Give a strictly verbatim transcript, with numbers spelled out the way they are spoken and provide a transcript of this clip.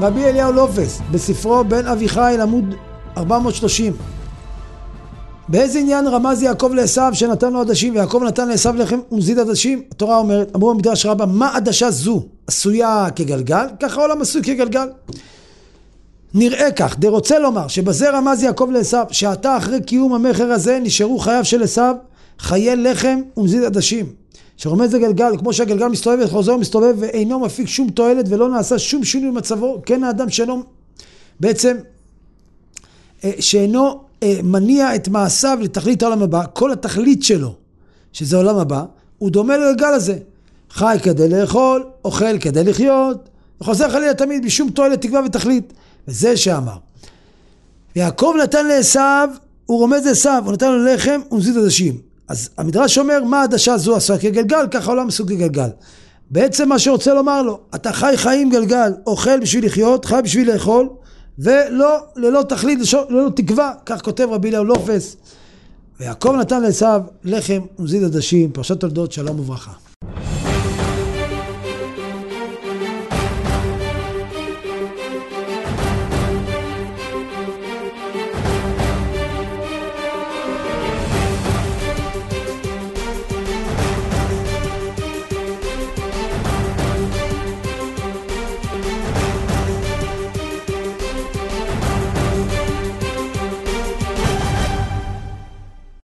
רבי אליהו לופס, בספרו בן אביחיל עמוד ארבע מאות ושלושים. באיזה עניין רמז יעקב לעשיו שנתן לו עדשים, ויעקב נתן לעשיו לחם ונזיד עדשים? התורה אומרת, אמרו במדרש רבה, מה עדשה זו? עשויה כגלגל? ככה העולם עשוי כגלגל. נראה כך, די רוצה לומר שבזה רמז יעקב לעשיו, שעתה אחרי קיום המחר הזה נשארו חייו של עשיו חיי לחם ונזיד עדשים. שרומז לגלגל, כמו שהגלגל מסתובב וחוזר מסתובב ואינו מפיק שום תועלת ולא נעשה שום שינוי במצבו, כן האדם שאינו בעצם שאינו מניע את מעשיו לתכלית העולם הבא, כל התכלית שלו שזה העולם הבא, הוא דומה לגלגל הזה, חי כדי לאכול, אוכל כדי לחיות, וחוזר חלילה תמיד בשום תועלת, תקווה ותכלית. וזה שאמר ויעקב נתן לעשיו, הוא רומז לעשיו, הוא נתן לו לחם ונזיד עדשים. אז המדרש אומר, מה העדשה זו עשויה כגלגל? ככה העולם מסוג כגלגל. בעצם מה שרוצה לומר לו, אתה חי חיים גלגל, אוכל בשביל לחיות, חי בשביל לאכול, ולא, ללא תכלית, ללא תקווה, כך כותב רבי אליהו לופס. ויעקב נתן לעשיו לחם ונזיד עדשים, פרשת תולדות, שלום וברכה.